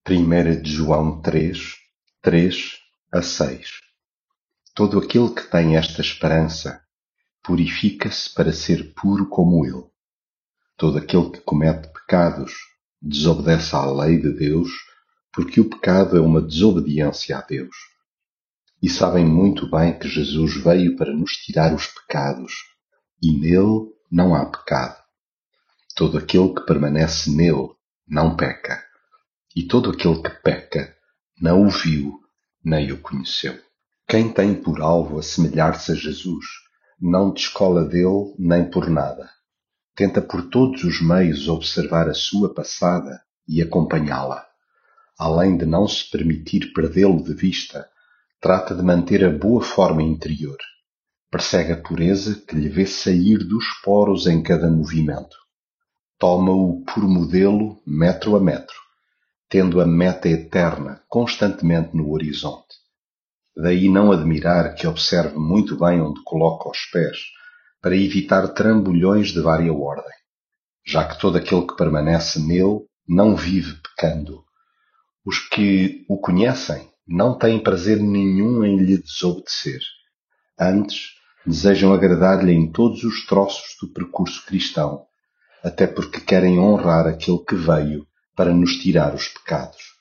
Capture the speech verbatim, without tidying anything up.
Primeira de João três, três a seis. Todo aquele que tem esta esperança purifica-se para ser puro como ele. Todo aquele que comete pecados desobedece à lei de Deus, porque o pecado é uma desobediência a Deus. E sabem muito bem que Jesus veio para nos tirar os pecados, e nele não há pecado. Todo aquele que permanece nele não peca, e todo aquele que peca não o viu nem o conheceu. Quem tem por alvo assemelhar-se a Jesus não descola dele nem por nada. Tenta por todos os meios observar a sua passada e acompanhá-la. Além de não se permitir perdê-lo de vista, trata de manter a boa forma interior. Persegue a pureza que lhe vê sair dos poros em cada movimento. Toma-o por modelo metro a metro, tendo a meta eterna constantemente no horizonte. Daí não admirar que observe muito bem onde coloca os pés, para evitar trambolhões de vária ordem, já que todo aquele que permanece nele não vive pecando. Os que o conhecem não têm prazer nenhum em lhe desobedecer. Antes, desejam agradar-lhe em todos os troços do percurso cristão, até porque querem honrar aquele que veio para nos tirar os pecados.